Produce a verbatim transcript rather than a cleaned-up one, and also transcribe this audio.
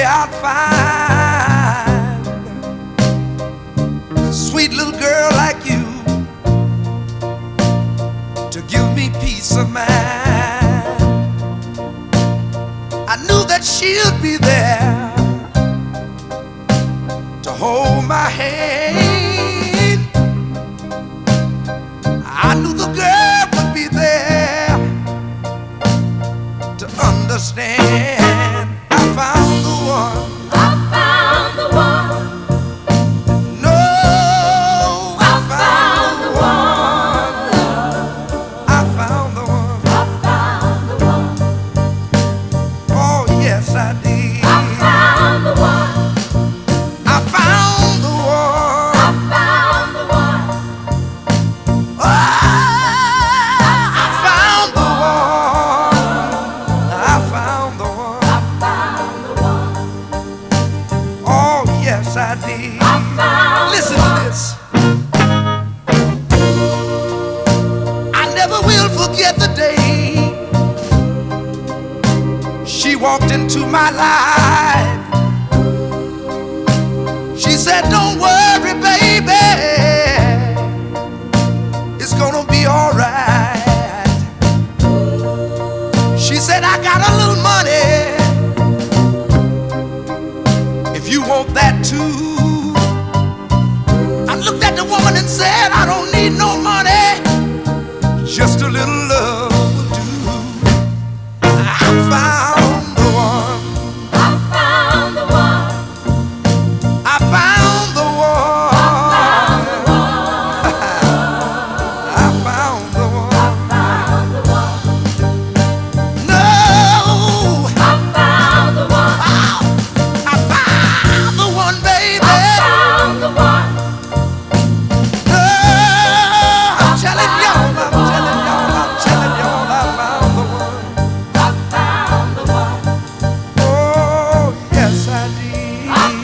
I'd find a sweet little girl like you to give me peace of mind. I knew that she'd be there to hold my hand. I knew the girl would be there to understand. I found the one. I found the one. No, I, I found, found the the one. one. I found the one. I found the one. Oh, yes, I did. I found the one. I found the one. I found the one. Oh, I found the one. I found the one. I found the one. Oh, yes, I did. I found Listen the to one. this. I never will forget the day she walked into my life. She said, "Don't worry, baby, it's gonna be all right." She said, "I got a little money if you want that too." I looked at the woman and said, "I don't need no money, just a little love will do." I found the one. I found the one. I found the one. I found the one. Found the one. No, I found the one. I found the one, baby. I found the one. No, I'm telling y'all, I'm telling y'all, I'm telling y'all, I found the one. I found the one. Oh, yes, I did. I